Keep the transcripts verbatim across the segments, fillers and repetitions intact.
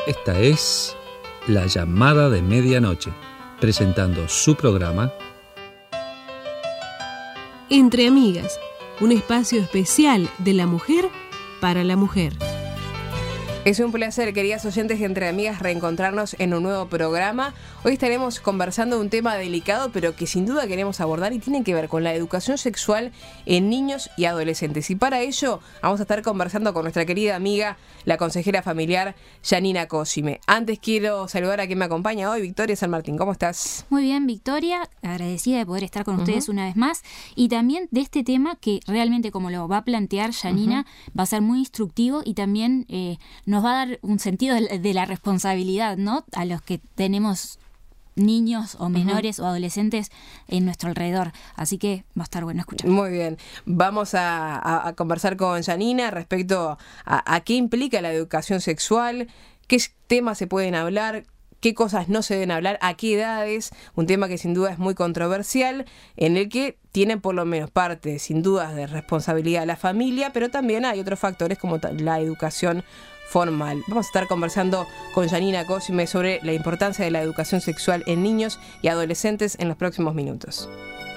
Esta es La Llamada de Medianoche, presentando su programa Entre Amigas, un espacio especial de la mujer para la mujer. Es un placer, queridas oyentes de Entre Amigas, reencontrarnos en un nuevo programa. Hoy estaremos conversando de un tema delicado, pero que sin duda queremos abordar y tiene que ver con la educación sexual en niños y adolescentes. Y para ello vamos a estar conversando con nuestra querida amiga, la consejera familiar, Yanina Cosime. Antes quiero saludar a quien me acompaña hoy, Victoria San Martín. ¿Cómo estás? Muy bien, Victoria, agradecida de poder estar con uh-huh. ustedes una vez más. Y también de este tema que realmente, como lo va a plantear Yanina, uh-huh. va a ser muy instructivo y también eh, nos va a dar un sentido de la responsabilidad, ¿no? A los que tenemos niños o menores uh-huh. o adolescentes en nuestro alrededor. Así que va a estar bueno escuchar. Muy bien. Vamos a, a, a conversar con Yanina respecto a, a qué implica la educación sexual, qué temas se pueden hablar, qué cosas no se deben hablar, a qué edades, un tema que sin duda es muy controversial, en el que tiene por lo menos parte, sin dudas, de responsabilidad la familia, pero también hay otros factores como la educación formal. Vamos a estar conversando con Yanina Cosime sobre la importancia de la educación sexual en niños y adolescentes en los próximos minutos.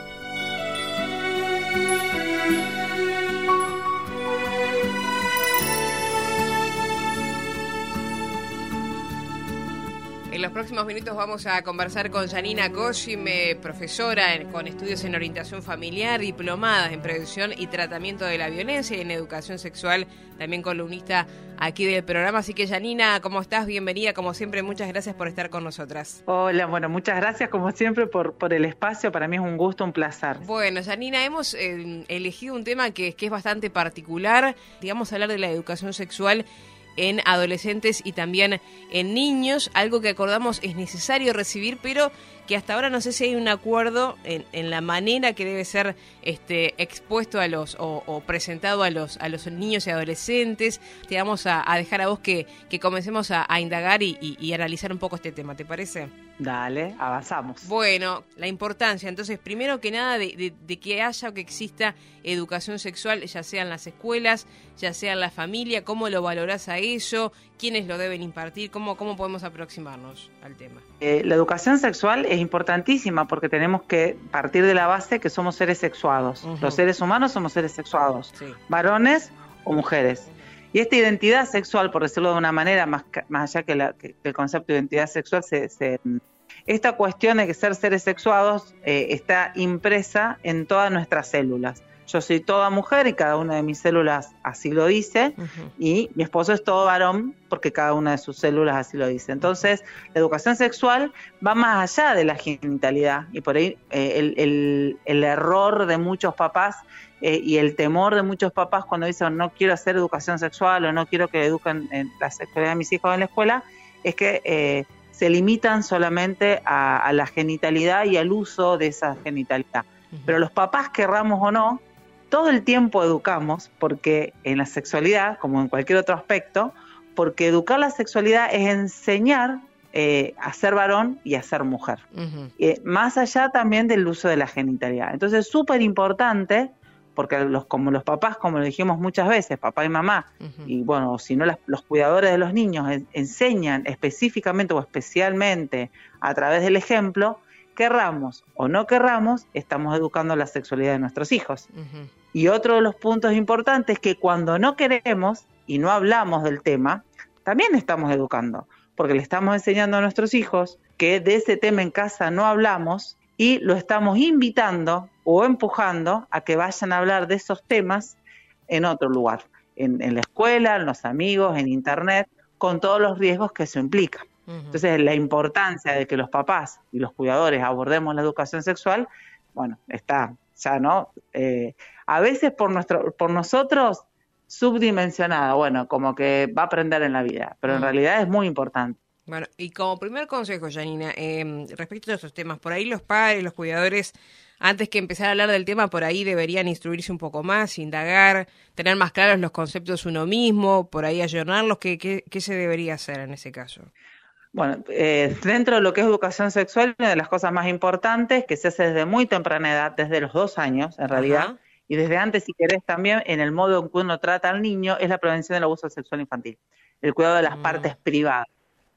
En los próximos minutos vamos a conversar con Yanina Cosime, profesora en, con estudios en orientación familiar, diplomada en prevención y tratamiento de la violencia y en educación sexual, también columnista aquí del programa. Así que, Yanina, ¿cómo estás? Bienvenida, como siempre, muchas gracias por estar con nosotras. Hola, bueno, muchas gracias como siempre por, por el espacio, para mí es un gusto, un placer. Bueno, Yanina, hemos eh, elegido un tema que, que es bastante particular, digamos, hablar de la educación sexual en adolescentes y también en niños, algo que acordamos es necesario recibir, pero que hasta ahora no sé si hay un acuerdo en, en la manera que debe ser este expuesto a los o, o presentado a los a los niños y adolescentes. Te vamos a, a dejar a vos que, que comencemos a, a indagar y, y, y analizar un poco este tema, ¿te parece? Dale, avanzamos. Bueno, la importancia, entonces, primero que nada, de, de, de que haya o que exista educación sexual, ya sea en las escuelas, ya sea en la familia. ¿Cómo lo valorás a eso? ¿Quiénes lo deben impartir? ¿Cómo, cómo podemos aproximarnos al tema? Eh, la educación sexual es importantísima porque tenemos que partir de la base que somos seres sexuados. Uh-huh. Los seres humanos somos seres sexuados, sí. Varones o mujeres. Y esta identidad sexual, por decirlo de una manera, más, más allá que, la, que el concepto de identidad sexual, se, se, esta cuestión de que ser seres sexuados eh, está impresa en todas nuestras células. Yo soy toda mujer y cada una de mis células así lo dice, uh-huh. y mi esposo es todo varón porque cada una de sus células así lo dice. Entonces, la educación sexual va más allá de la genitalidad y por ahí eh, el, el, el error de muchos papás eh, y el temor de muchos papás cuando dicen no quiero hacer educación sexual o no quiero que eduquen en la sexualidad de mis hijos en la escuela, es que eh, se limitan solamente a, a la genitalidad y al uso de esa genitalidad. Uh-huh. Pero los papás, querramos o no, todo el tiempo educamos, porque en la sexualidad, como en cualquier otro aspecto, porque educar la sexualidad es enseñar eh, a ser varón y a ser mujer. Uh-huh. Eh, más allá también del uso de la genitalidad. Entonces es súper importante, porque los, como los papás, como lo dijimos muchas veces, papá y mamá, uh-huh. y bueno, si no las, los cuidadores de los niños en, enseñan específicamente o especialmente a través del ejemplo, querramos o no querramos, estamos educando la sexualidad de nuestros hijos. Uh-huh. Y otro de los puntos importantes es que cuando no queremos y no hablamos del tema, también estamos educando, porque le estamos enseñando a nuestros hijos que de ese tema en casa no hablamos y lo estamos invitando o empujando a que vayan a hablar de esos temas en otro lugar, en, en la escuela, en los amigos, en internet, con todos los riesgos que eso implica. Uh-huh. Entonces, la importancia de que los papás y los cuidadores abordemos la educación sexual, bueno, está ya, ¿no? Eh, a veces por nuestro, por nosotros subdimensionada, bueno, como que va a aprender en la vida, pero en realidad es muy importante. Bueno, y como primer consejo, Yanina, eh, respecto a estos temas, por ahí los padres, los cuidadores, antes que empezar a hablar del tema, por ahí deberían instruirse un poco más, indagar, tener más claros los conceptos uno mismo, por ahí ayornarlos. ¿Qué, qué, qué se debería hacer en ese caso? Bueno, eh, dentro de lo que es educación sexual, una de las cosas más importantes que se hace desde muy temprana edad, desde los dos años en realidad, Ajá. y desde antes si querés también, en el modo en que uno trata al niño, es la prevención del abuso sexual infantil, el cuidado de las mm. partes privadas.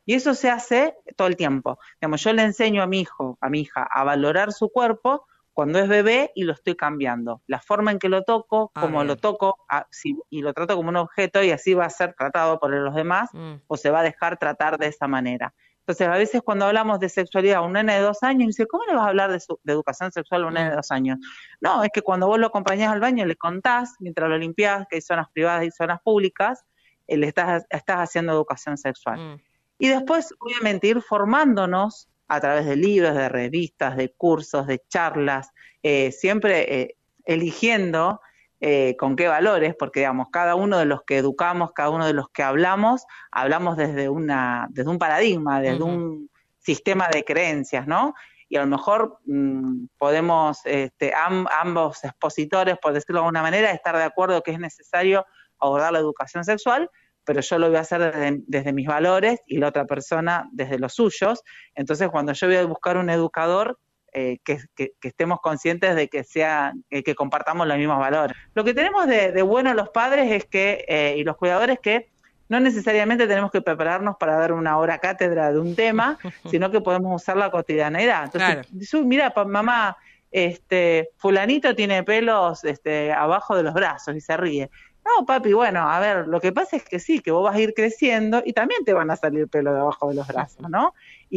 Y eso se hace todo el tiempo. Digamos, yo le enseño a mi hijo, a mi hija, a valorar su cuerpo cuando es bebé y lo estoy cambiando. La forma en que lo toco, Ah, como bien. lo toco, a, si, y lo trato como un objeto y así va a ser tratado por los demás, Mm. o se va a dejar tratar de esa manera. Entonces, a veces cuando hablamos de sexualidad a un nene de dos años, dice, ¿cómo le vas a hablar de, su, de educación sexual a un nene de dos años? No, es que cuando vos lo acompañás al baño, le contás, mientras lo limpiás, que hay zonas privadas y zonas públicas, eh, le estás, estás haciendo educación sexual. Mm. Y después, obviamente, ir formándonos a través de libros, de revistas, de cursos, de charlas, eh, siempre eh, eligiendo eh, con qué valores, porque digamos, cada uno de los que educamos, cada uno de los que hablamos, hablamos desde una, desde un paradigma, desde Ujú. un sistema de creencias, ¿no? Y a lo mejor mmm, podemos, este, am, ambos expositores, por decirlo de alguna manera, estar de acuerdo que es necesario abordar la educación sexual, pero yo lo voy a hacer desde, desde mis valores y la otra persona desde los suyos. Entonces, cuando yo voy a buscar un educador, eh, que, que, que estemos conscientes de que sea eh, que compartamos los mismos valores. Lo que tenemos de, de bueno los padres es que eh, y los cuidadores que no necesariamente tenemos que prepararnos para dar una hora cátedra de un tema, sino que podemos usar la cotidianeidad. Entonces, Claro. mira, pa, mamá, este, fulanito tiene pelos este, abajo de los brazos y se ríe. No, papi, bueno, a ver, lo que pasa es que sí, que vos vas a ir creciendo y también te van a salir pelos de abajo de los brazos, ¿no?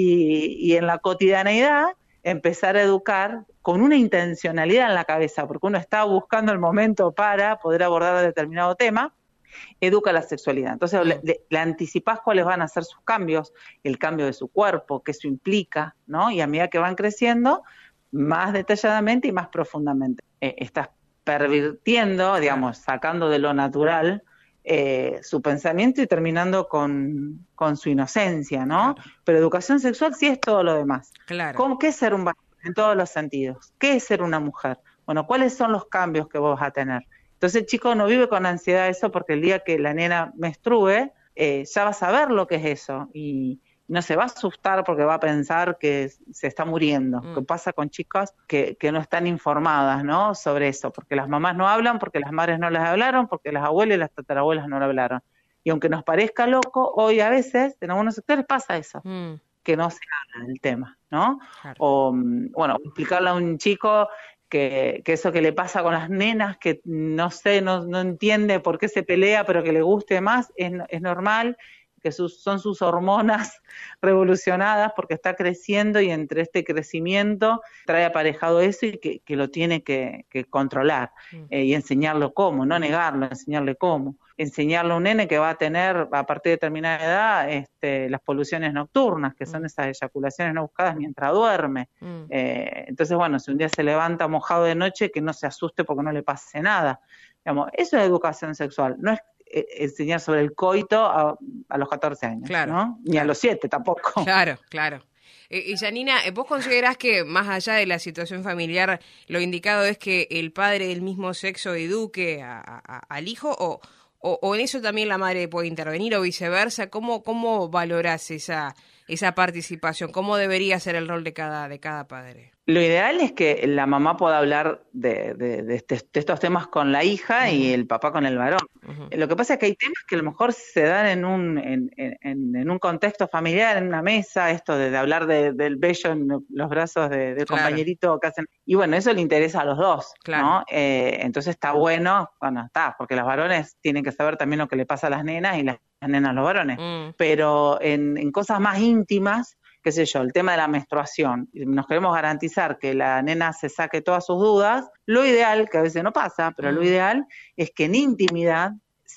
Y, y en la cotidianeidad empezar a educar con una intencionalidad en la cabeza, porque uno está buscando el momento para poder abordar determinado tema, educa la sexualidad. Entonces mm. le, le, le anticipás cuáles van a ser sus cambios, el cambio de su cuerpo, qué eso implica, ¿no? Y a medida que van creciendo, más detalladamente y más profundamente. Eh, estás pervirtiendo, digamos, sacando de lo natural eh, su pensamiento y terminando con, con su inocencia, ¿no? Claro. Pero educación sexual sí es todo lo demás. Claro. ¿Cómo, ¿Qué es ser un varón en todos los sentidos? ¿Qué es ser una mujer? Bueno, ¿cuáles son los cambios que vos vas a tener? Entonces el chico no vive con ansiedad eso porque el día que la nena menstrue, eh, ya va a saber lo que es eso y no se va a asustar porque va a pensar que se está muriendo. Mm. ¿Qué pasa con chicas que, que no están informadas, ¿no? sobre eso? Porque las mamás no hablan, porque las madres no les hablaron, porque las abuelas y las tatarabuelas no le hablaron. Y aunque nos parezca loco, hoy a veces en algunos sectores pasa eso, mm. que no se habla del tema, ¿no? Claro. O, bueno, explicarle a un chico que, que eso que le pasa con las nenas, que no sé, no, no entiende por qué se pelea, pero que le guste más, es, es normal, que sus, son sus hormonas revolucionadas porque está creciendo y entre este crecimiento trae aparejado eso y que, que lo tiene que, que controlar mm. eh, y enseñarlo cómo, no negarlo, enseñarle cómo. Enseñarle a un nene que va a tener a partir de determinada edad este, las poluciones nocturnas, que son mm. esas eyaculaciones no buscadas mientras duerme. Mm. Eh, entonces, bueno, si un día se levanta mojado de noche, que no se asuste porque no le pase nada. Digamos, eso es educación sexual, no es enseñar sobre el coito a, a los catorce años, claro, ¿no? Ni claro. a los siete tampoco. Claro, claro. Eh, y Janina, ¿vos considerás que más allá de la situación familiar, lo indicado es que el padre del mismo sexo eduque a, a, al hijo o, o, o en eso también la madre puede intervenir o viceversa? ¿Cómo, cómo valorás esa, esa participación? ¿Cómo debería ser el rol de cada, de cada padre? Lo ideal es que la mamá pueda hablar de, de, de, este, de estos temas con la hija uh-huh. y el papá con el varón. Uh-huh. Lo que pasa es que hay temas que a lo mejor se dan en un en, en, en un contexto familiar, en una mesa, esto de, de hablar de, del bello en los brazos de, del claro. compañerito que hacen. Y bueno, eso le interesa a los dos, claro. ¿no? Eh, entonces está bueno, bueno, está, porque los varones tienen que saber también lo que le pasa a las nenas y las nenas a los varones. Uh-huh. Pero en, en cosas más íntimas, qué sé yo, el tema de la menstruación, nos queremos garantizar que la nena se saque todas sus dudas, lo ideal, que a veces no pasa, pero mm. lo ideal es que en intimidad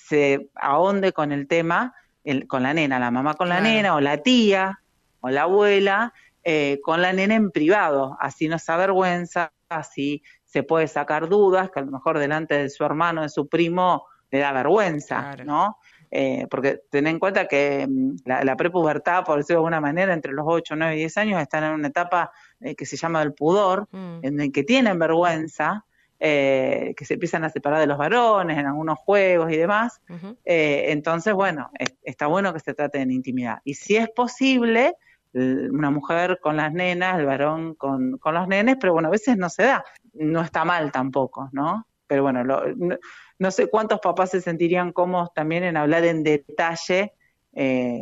se ahonde con el tema, el, con la nena, la mamá con claro. la nena, o la tía, o la abuela, eh, con la nena en privado, así no se avergüenza, así se puede sacar dudas, que a lo mejor delante de su hermano, de su primo, le da vergüenza, claro. ¿no? Eh, porque ten en cuenta que la, la prepubertad, por decirlo de alguna manera, entre los ocho, nueve y diez años están en una etapa eh, que se llama el pudor, mm. en el que tienen vergüenza, eh, que se empiezan a separar de los varones en algunos juegos y demás. Uh-huh. Eh, entonces, bueno, es, está bueno que se trate en intimidad. Y si es posible, una mujer con las nenas, el varón con, con los nenes, pero bueno, a veces no se da. No está mal tampoco, ¿no? Pero bueno, lo, no, no sé cuántos papás se sentirían cómodos también en hablar en detalle eh,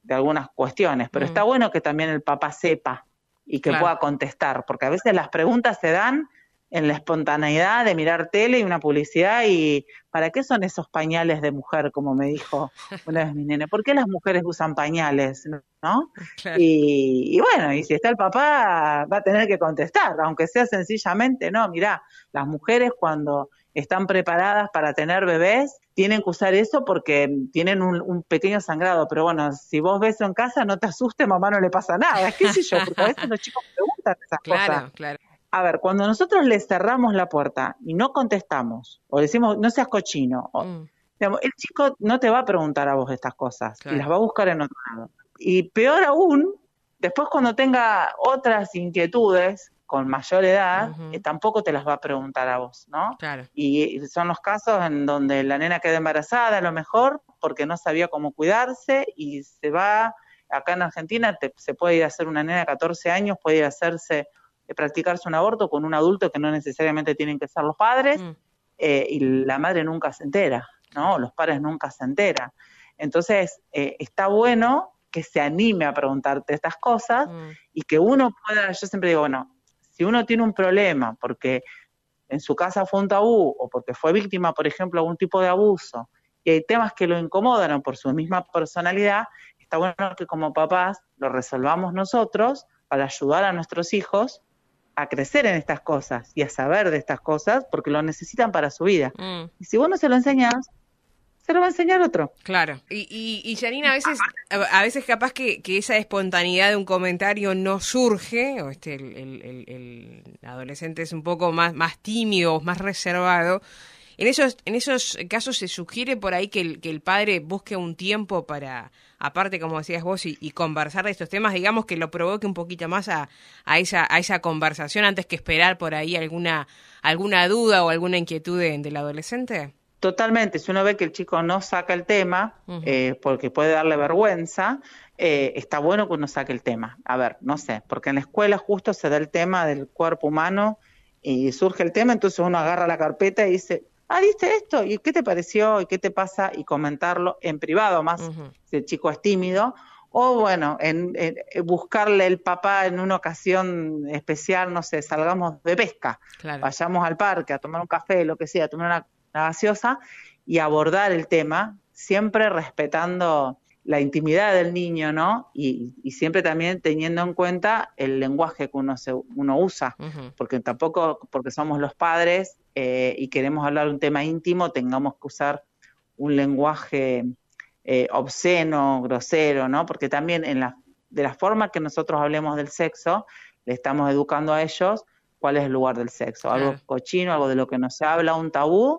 de algunas cuestiones, pero mm. está bueno que también el papá sepa y que claro. pueda contestar, porque a veces las preguntas se dan en la espontaneidad de mirar tele y una publicidad y ¿para qué son esos pañales de mujer? Como me dijo una vez mi nene, ¿por qué las mujeres usan pañales? ¿No? Claro. Y, y bueno, y si está el papá va a tener que contestar, aunque sea sencillamente, no, mirá, las mujeres cuando están preparadas para tener bebés tienen que usar eso porque tienen un, un pequeño sangrado, pero bueno, si vos ves eso en casa no te asustes, mamá no le pasa nada, qué sé yo, porque a veces los chicos preguntan esas claro, cosas. Claro. A ver, cuando nosotros les cerramos la puerta y no contestamos, o decimos, no seas cochino, o, mm. digamos, el chico no te va a preguntar a vos estas cosas, claro. y las va a buscar en otro lado. Y peor aún, después cuando tenga otras inquietudes, con mayor edad, uh-huh. eh, tampoco te las va a preguntar a vos, ¿no? Claro. Y, y son los casos en donde la nena queda embarazada, a lo mejor, porque no sabía cómo cuidarse, y se va, acá en Argentina, te, se puede ir a hacer una nena de catorce años, puede ir a hacerse... de practicarse un aborto con un adulto que no necesariamente tienen que ser los padres, mm. eh, y la madre nunca se entera, ¿no? Los padres nunca se enteran. Entonces, eh, está bueno que se anime a preguntarte estas cosas mm. y que uno pueda, yo siempre digo, bueno, si uno tiene un problema porque en su casa fue un tabú o porque fue víctima, por ejemplo, de algún tipo de abuso, y hay temas que lo incomodan o por su misma personalidad, está bueno que como papás lo resolvamos nosotros para ayudar a nuestros hijos a crecer en estas cosas y a saber de estas cosas porque lo necesitan para su vida. Mm. Y si vos no se lo enseñás, se lo va a enseñar otro. Claro. Y, y, y Janina, a veces, a veces capaz que, que esa espontaneidad de un comentario no surge, o este el, el, el, el adolescente es un poco más, más tímido, más reservado. En esos, en esos casos se sugiere por ahí que el, que el padre busque un tiempo para, aparte, como decías vos, y, y conversar de estos temas, digamos que lo provoque un poquito más a, a esa a esa conversación antes que esperar por ahí alguna alguna duda o alguna inquietud de, del adolescente. Totalmente, si uno ve que el chico no saca el tema, uh-huh. eh, porque puede darle vergüenza, eh, está bueno que uno saque el tema. A ver, no sé, porque en la escuela justo se da el tema del cuerpo humano y surge el tema, entonces uno agarra la carpeta y dice... ah, ¿viste esto? ¿Y qué te pareció? ¿Y qué te pasa? Y comentarlo en privado, más uh-huh. si el chico es tímido. O bueno, en, en, en buscarle el papá en una ocasión especial, no sé, salgamos de pesca, claro. vayamos al parque a tomar un café, lo que sea, a tomar una, una gaseosa y abordar el tema, siempre respetando la intimidad del niño, ¿no? Y, y siempre también teniendo en cuenta el lenguaje que uno, se, uno usa, uh-huh. porque tampoco, porque somos los padres eh, y queremos hablar de un tema íntimo, tengamos que usar un lenguaje eh, obsceno, grosero, ¿no? Porque también en la, de la forma que nosotros hablemos del sexo, le estamos educando a ellos cuál es el lugar del sexo, algo uh-huh. cochino, algo de lo que no se habla, un tabú,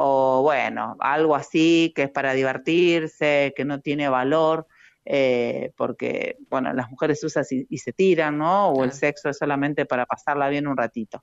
o bueno, algo así que es para divertirse, que no tiene valor, eh, porque, bueno, las mujeres usan y, y se tiran, ¿no? O claro. el sexo es solamente para pasarla bien un ratito.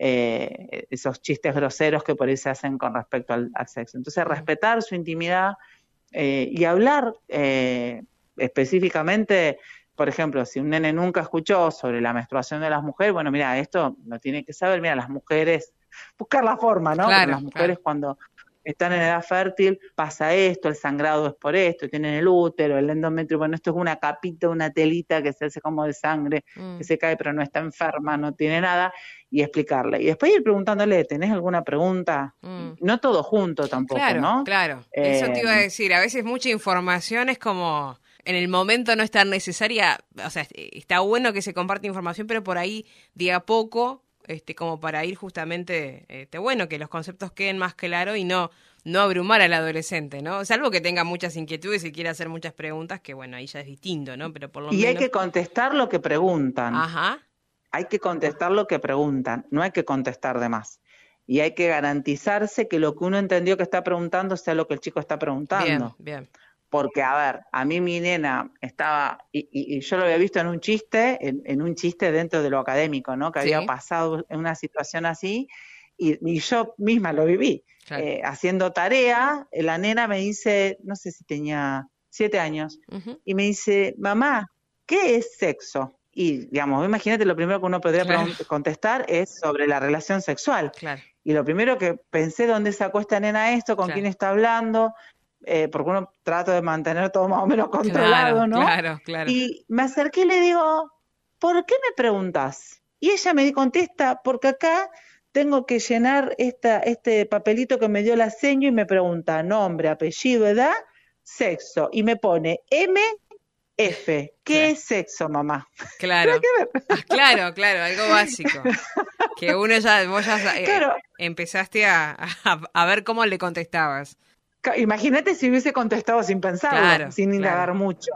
Eh, esos chistes groseros que por ahí se hacen con respecto al, al sexo. Entonces, respetar su intimidad eh, y hablar eh, específicamente, por ejemplo, si un nene nunca escuchó sobre la menstruación de las mujeres, bueno, mira, esto lo tiene que saber, mira, las mujeres... buscar la forma, ¿no? Claro, las mujeres claro. cuando están en edad fértil pasa esto, el sangrado es por esto, tienen el útero, el endometrio, bueno, esto es una capita, una telita que se hace como de sangre, mm. que se cae pero no está enferma, no tiene nada, y explicarle. Y después ir preguntándole, ¿tenés alguna pregunta? Mm. No todo junto tampoco, claro, ¿no? Claro, eh, eso te iba a decir, a veces mucha información es como... en el momento no es tan necesaria, o sea, está bueno que se comparte información, pero por ahí de a poco... Este, como para ir justamente, este, bueno, que los conceptos queden más claros y no, no abrumar al adolescente, ¿no? Salvo que tenga muchas inquietudes y quiera hacer muchas preguntas, que bueno, ahí ya es distinto, ¿no? Pero por lo y menos... hay que contestar lo que preguntan. Ajá. Hay que contestar lo que preguntan, no hay que contestar de más. Y hay que garantizarse que lo que uno entendió que está preguntando sea lo que el chico está preguntando. Bien, bien. Porque, a ver, a mí mi nena estaba, y, y, y yo lo había visto en un chiste, en, en un chiste dentro de lo académico, ¿no? Que sí. había pasado en una situación así, y, y yo misma lo viví. Claro. Eh, haciendo tarea, la nena me dice, no sé si tenía siete años, uh-huh. y me dice, mamá, ¿qué es sexo? Y, digamos, imagínate, lo primero que uno podría claro. contestar es sobre la relación sexual. Claro. Y lo primero que pensé, ¿dónde sacó esta nena esto? ¿Con claro. quién está hablando? eh, porque uno trata de mantener todo más o menos controlado, claro, ¿no? Claro, claro. Y me acerqué y le digo, ¿por qué me preguntás? Y ella me contesta, porque acá tengo que llenar esta, este papelito que me dio la seño y me pregunta nombre, apellido, edad, sexo. Y me pone M F. ¿Qué claro. es sexo, mamá? Claro. Ah, claro, claro, algo básico. Que uno ya, vos ya eh, claro. empezaste a, a, a ver cómo le contestabas. Imagínate si hubiese contestado sin pensarlo, claro, sin indagar claro. mucho.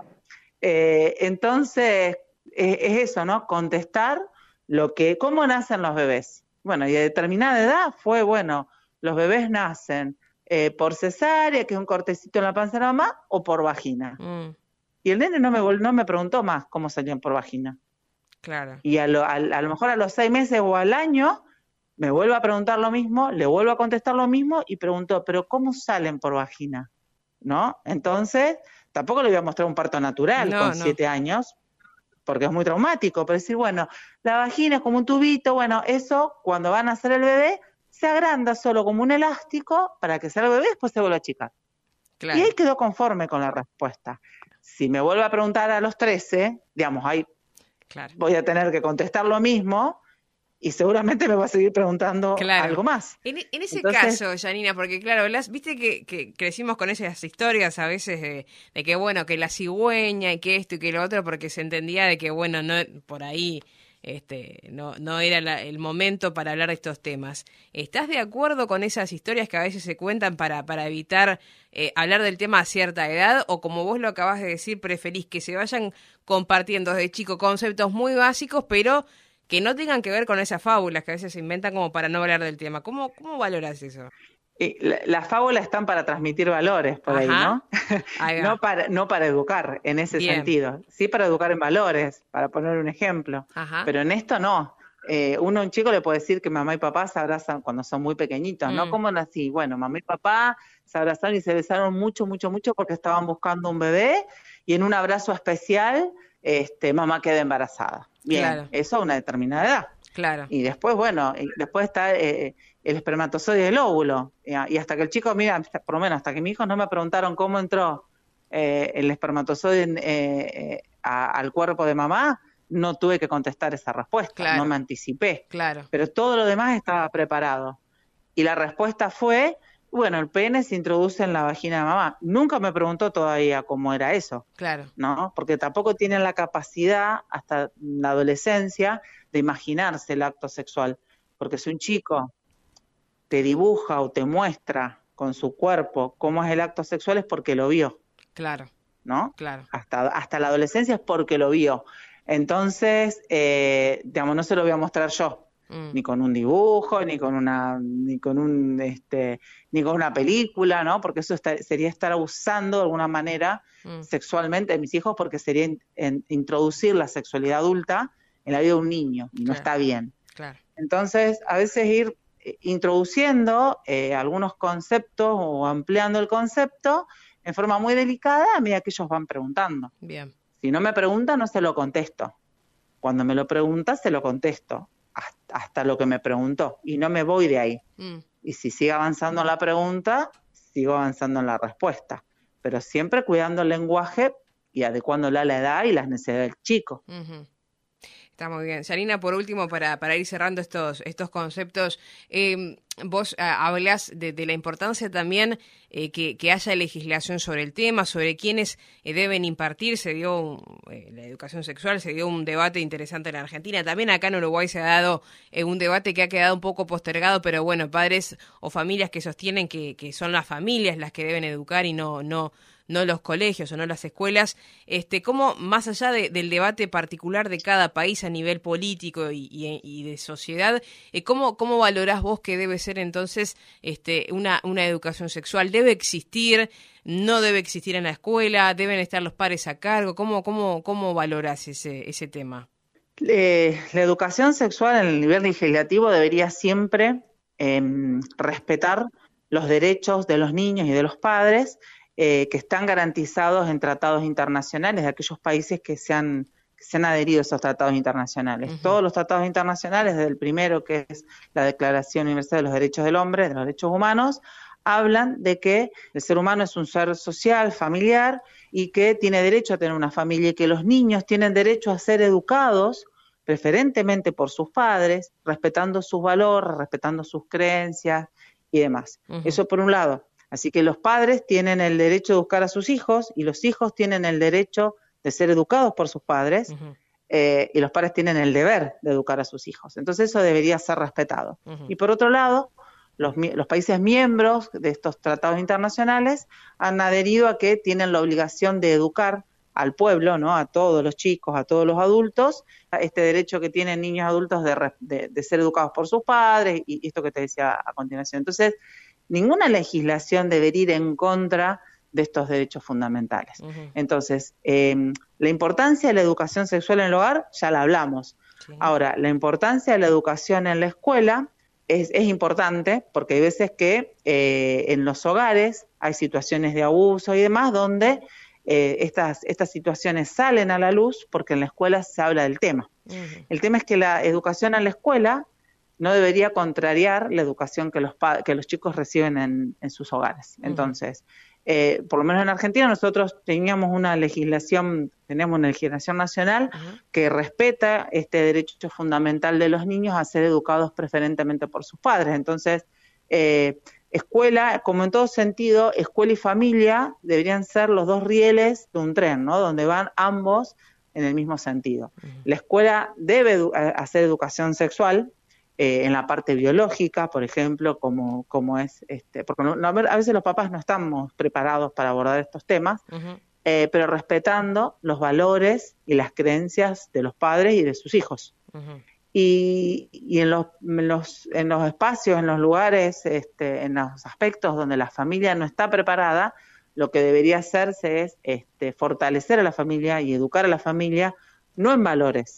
Eh, entonces, eh, es eso, ¿no? Contestar lo que, ¿cómo nacen los bebés? Bueno, y a determinada edad fue, bueno, los bebés nacen eh, por cesárea, que es un cortecito en la panza de la mamá, o por vagina. Mm. Y el nene no me, no me preguntó más cómo salían por vagina. Claro. Y a lo, a, a lo mejor a los seis meses o al año me vuelvo a preguntar lo mismo, le vuelvo a contestar lo mismo y pregunto, ¿pero cómo salen por vagina? ¿No? Entonces, tampoco le voy a mostrar un parto natural no, con no. siete años, porque es muy traumático, pero decir, bueno, la vagina es como un tubito, bueno, eso cuando van a nacer el bebé se agranda solo como un elástico para que sea el bebé y después se vuelve a achicar. Claro. Y él quedó conforme con la respuesta. Si me vuelve a preguntar a los trece, digamos, ahí claro. voy a tener que contestar lo mismo y seguramente me va a seguir preguntando claro. algo más. En, en ese Entonces, caso, Janina, porque claro, las, viste que, que crecimos con esas historias a veces de, de que bueno, que la cigüeña y que esto y que lo otro, porque se entendía de que bueno, no por ahí este no no era la, el momento para hablar de estos temas. ¿Estás de acuerdo con esas historias que a veces se cuentan para, para evitar eh, hablar del tema a cierta edad? O como vos lo acabas de decir, preferís que se vayan compartiendo desde chico conceptos muy básicos, pero que no tengan que ver con esas fábulas que a veces se inventan como para no hablar del tema? ¿Cómo, cómo valoras eso? Y la, las fábulas están para transmitir valores por Ajá. ahí, ¿no? Ahí no, para, no para educar en ese Bien. sentido. Sí para educar en valores, para poner un ejemplo. Ajá. Pero en esto no. Eh, uno, un chico le puede decir que mamá y papá se abrazan cuando son muy pequeñitos, mm. ¿no? ¿Cómo nací? Bueno, mamá y papá se abrazaron y se besaron mucho, mucho, mucho porque estaban buscando un bebé y en un abrazo especial este, mamá queda embarazada. Bien, claro. eso a una determinada edad. Claro. Y después, bueno, y después está eh, el espermatozoide del óvulo. Y hasta que el chico, mira, por lo menos hasta que mis hijos no me preguntaron cómo entró eh, el espermatozoide eh, a, al cuerpo de mamá, no tuve que contestar esa respuesta, claro. no me anticipé. Claro. Pero todo lo demás estaba preparado. Y la respuesta fue, bueno, el pene se introduce en la vagina de mamá. Nunca me preguntó todavía cómo era eso. Claro. ¿No? Porque tampoco tienen la capacidad, hasta la adolescencia, de imaginarse el acto sexual. Porque si un chico te dibuja o te muestra con su cuerpo cómo es el acto sexual es porque lo vio. Claro. ¿No? Claro. Hasta, hasta la adolescencia es porque lo vio. Entonces, eh, digamos, no se lo voy a mostrar yo. Mm. Ni con un dibujo, ni con una, ni con un, este, ni con una película, ¿no? Porque eso está, sería estar abusando de alguna manera mm. sexualmente de mis hijos, porque sería in, en, introducir la sexualidad adulta en la vida de un niño, y no claro. está bien. Claro. Entonces, a veces ir eh, introduciendo eh, algunos conceptos o ampliando el concepto en forma muy delicada a medida que ellos van preguntando. Bien. Si no me pregunta, no se lo contesto. Cuando me lo pregunta, se lo contesto. Hasta, hasta lo que me preguntó. Y no me voy de ahí. Mm. Y si sigue avanzando la pregunta, sigo avanzando en la respuesta. Pero siempre cuidando el lenguaje y adecuándola a la edad y las necesidades del chico. Uh-huh. Está muy bien. Janina, por último, para, para ir cerrando estos, estos conceptos, eh, vos eh, hablás de, de la importancia también eh, que, que haya legislación sobre el tema, sobre quiénes eh, deben impartir. Se dio un, eh, la educación sexual, se dio un debate interesante en Argentina. También acá en Uruguay se ha dado eh, un debate que ha quedado un poco postergado, pero bueno, padres o familias que sostienen que, que son las familias las que deben educar y no... no no los colegios o no las escuelas, este, cómo más allá de, del debate particular de cada país a nivel político y, y, y de sociedad, eh, ¿cómo, cómo valorás vos que debe ser entonces este, una, una educación sexual? ¿Debe existir? ¿No debe existir en la escuela? ¿Deben estar los padres a cargo? ¿Cómo, cómo, cómo valorás ese, ese tema? Eh, la educación sexual en el nivel legislativo debería siempre eh, respetar los derechos de los niños y de los padres, Eh, que están garantizados en tratados internacionales de aquellos países que se han, que se han adherido a esos tratados internacionales. Uh-huh. Todos los tratados internacionales, desde el primero, que es la Declaración Universal de los Derechos del Hombre, de los Derechos Humanos, hablan de que el ser humano es un ser social, familiar, y que tiene derecho a tener una familia, y que los niños tienen derecho a ser educados preferentemente por sus padres, respetando sus valores, respetando sus creencias y demás. Uh-huh. Eso por un lado. Así que los padres tienen el derecho de educar a sus hijos, y los hijos tienen el derecho de ser educados por sus padres, uh-huh. eh, y los padres tienen el deber de educar a sus hijos. Entonces eso debería ser respetado. Uh-huh. Y por otro lado, Los, los países miembros de estos tratados internacionales han adherido a que tienen la obligación de educar al pueblo, ¿no? A todos los chicos, a todos los adultos, este derecho que tienen niños adultos de, de, de ser educados por sus padres, y esto que te decía a continuación. Entonces, ninguna legislación debería ir en contra de estos derechos fundamentales. Uh-huh. Entonces, eh, la importancia de la educación sexual en el hogar, ya la hablamos. Sí. Ahora, la importancia de la educación en la escuela Es, es importante, porque hay veces que eh, en los hogares hay situaciones de abuso y demás donde eh, estas, estas situaciones salen a la luz porque en la escuela se habla del tema. Uh-huh. El tema es que la educación en la escuela no debería contrariar la educación que los, que los chicos reciben en, en sus hogares. Uh-huh. Entonces, eh, por lo menos en Argentina nosotros teníamos una legislación, tenemos una legislación nacional uh-huh. que respeta este derecho fundamental de los niños a ser educados preferentemente por sus padres. Entonces, eh, escuela, como en todo sentido, escuela y familia deberían ser los dos rieles de un tren, ¿no? Donde van ambos en el mismo sentido. Uh-huh. La escuela debe edu- hacer educación sexual, Eh, en la parte biológica, por ejemplo, como, como es, este, porque no, no, a veces los papás no estamos preparados para abordar estos temas, uh-huh. eh, pero respetando los valores y las creencias de los padres y de sus hijos. Uh-huh. Y, y en, los, en, los, en los espacios, en los lugares, este, en los aspectos donde la familia no está preparada, lo que debería hacerse es este, fortalecer a la familia y educar a la familia, no en valores,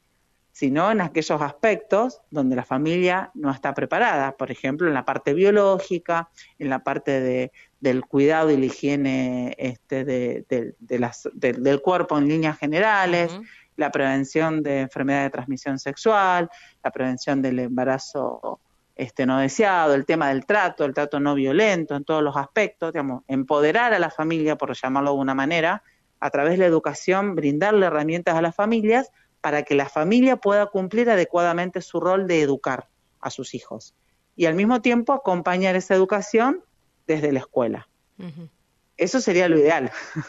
sino en aquellos aspectos donde la familia no está preparada, por ejemplo, en la parte biológica, en la parte de, del cuidado y la higiene este, de, de, de las, de, del cuerpo en líneas generales, uh-huh. la prevención de enfermedades de transmisión sexual, la prevención del embarazo este, no deseado, el tema del trato, el trato no violento, en todos los aspectos, digamos, empoderar a la familia, por llamarlo de una manera, a través de la educación, brindarle herramientas a las familias para que la familia pueda cumplir adecuadamente su rol de educar a sus hijos. Y al mismo tiempo acompañar esa educación desde la escuela. Uh-huh. Eso sería lo ideal.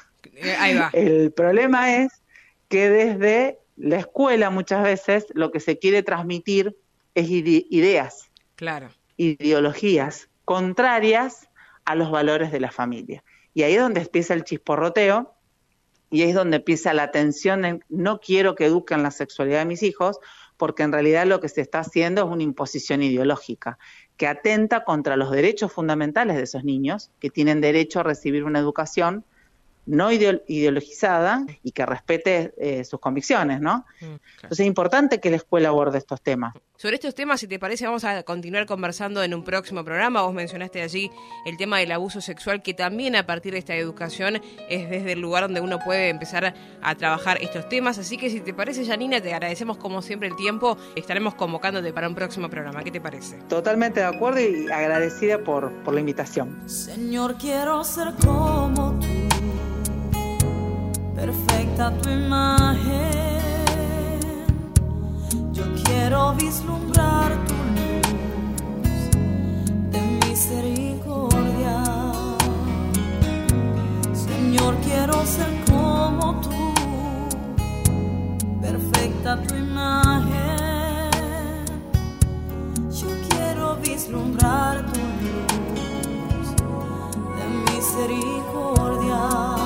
Ahí va. El problema es que desde la escuela muchas veces lo que se quiere transmitir es ide- ideas, claro. ideologías contrarias a los valores de la familia. Y ahí es donde empieza el chisporroteo, y ahí es donde empieza la tensión en no quiero que eduquen la sexualidad de mis hijos, porque en realidad lo que se está haciendo es una imposición ideológica que atenta contra los derechos fundamentales de esos niños, que tienen derecho a recibir una educación no ideologizada y que respete eh, sus convicciones, ¿no? Mm, claro. Entonces es importante que la escuela aborde estos temas. Sobre estos temas, si te parece, vamos a continuar conversando en un próximo programa. Vos mencionaste allí el tema del abuso sexual, que también a partir de esta educación es desde el lugar donde uno puede empezar a, a trabajar estos temas. Así que si te parece, Janina, te agradecemos como siempre el tiempo. Estaremos convocándote para un próximo programa. ¿Qué te parece? Totalmente de acuerdo y agradecida por, por la invitación. Señor, quiero ser como tú, perfecta tu imagen. Yo quiero vislumbrar tu luz de misericordia. Señor, quiero ser como tú, perfecta tu imagen. Yo quiero vislumbrar tu luz de misericordia.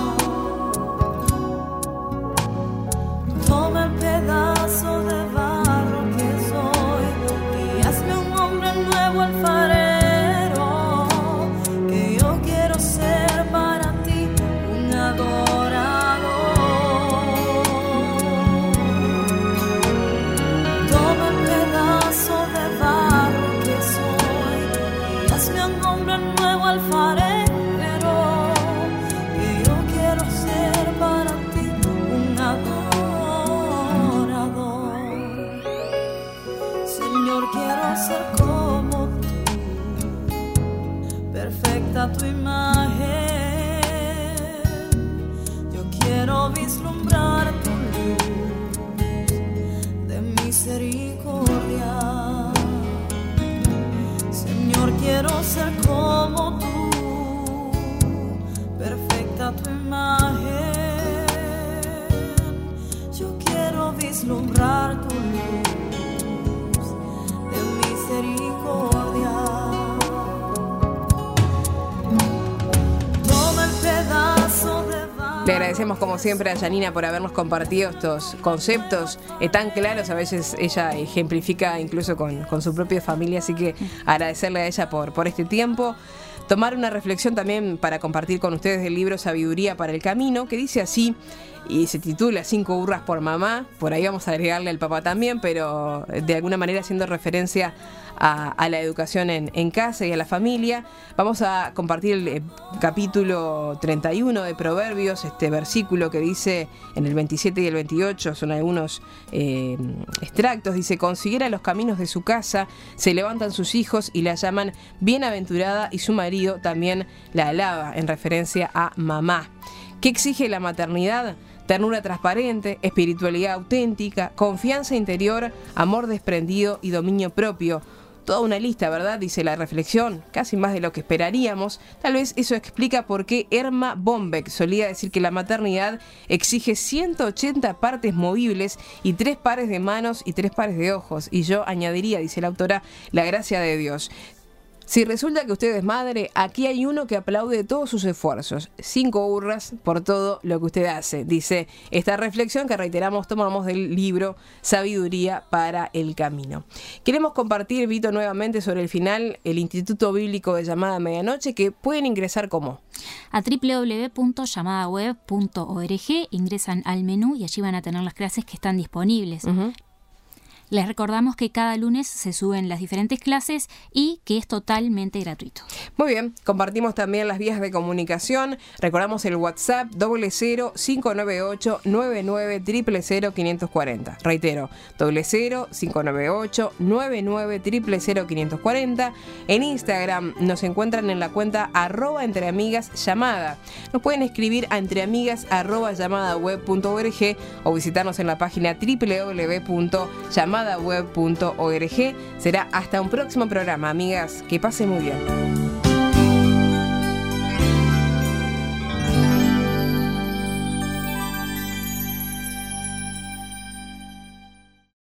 Toma el pedazo de barro que soy y hazme un hombre nuevo alfarero, que yo quiero ser para ti un adorador. Toma el pedazo de barro que soy y hazme un hombre nuevo alfarero, misericordia. Señor, quiero ser como tú, perfecta tu imagen. Yo quiero vislumbrar tu luz de misericordia. Toma el pedazo de barro. Le agradecemos como siempre a Janina por habernos compartido estos conceptos eh, tan claros. A veces ella ejemplifica incluso con, con su propia familia, así que agradecerle a ella por, por este tiempo. Tomar una reflexión también para compartir con ustedes del libro Sabiduría para el Camino, que dice así, y se titula Cinco burras por mamá. Por ahí vamos a agregarle al papá también, pero de alguna manera haciendo referencia a, a la educación en, en casa y a la familia. Vamos a compartir el eh, capítulo treinta y uno de Proverbios, este versículo que dice en el veintisiete y el veintiocho, son algunos eh, extractos. Dice: consiguiera los caminos de su casa, se levantan sus hijos y la llaman bienaventurada, y su marido también la alaba, en referencia a mamá. ¿Qué exige la maternidad? Ternura transparente, espiritualidad auténtica, confianza interior, amor desprendido y dominio propio. Toda una lista, ¿verdad? Dice la reflexión, casi más de lo que esperaríamos. Tal vez eso explica por qué Erma Bombeck solía decir que la maternidad exige ciento ochenta partes movibles y tres pares de manos y tres pares de ojos. Y yo añadiría, dice la autora, la gracia de Dios. Si resulta que usted es madre, aquí hay uno que aplaude todos sus esfuerzos. Cinco burras por todo lo que usted hace, dice esta reflexión que, reiteramos, tomamos del libro Sabiduría para el Camino. Queremos compartir, Vito, nuevamente sobre el final, el Instituto Bíblico de Llamada Medianoche, que pueden ingresar como a doble u doble u doble u punto llamada web punto org, ingresan al menú y allí van a tener las clases que están disponibles. Uh-huh. Les recordamos que cada lunes se suben las diferentes clases y que es totalmente gratuito. Muy bien, compartimos también las vías de comunicación. Recordamos el WhatsApp doble cero cinco nueve ocho nueve nueve cero cero cero quinientos cuarenta. Reitero, doble cero cinco nueve ocho nueve nueve cero cero cero quinientos cuarenta. En Instagram nos encuentran en la cuenta arroba entreamigas llamada. Nos pueden escribir a entreamigas arroba llamadaweb punto org o visitarnos en la página doble u doble u doble u punto llamada web punto org. Será hasta un próximo programa, amigas. Que pasen muy bien.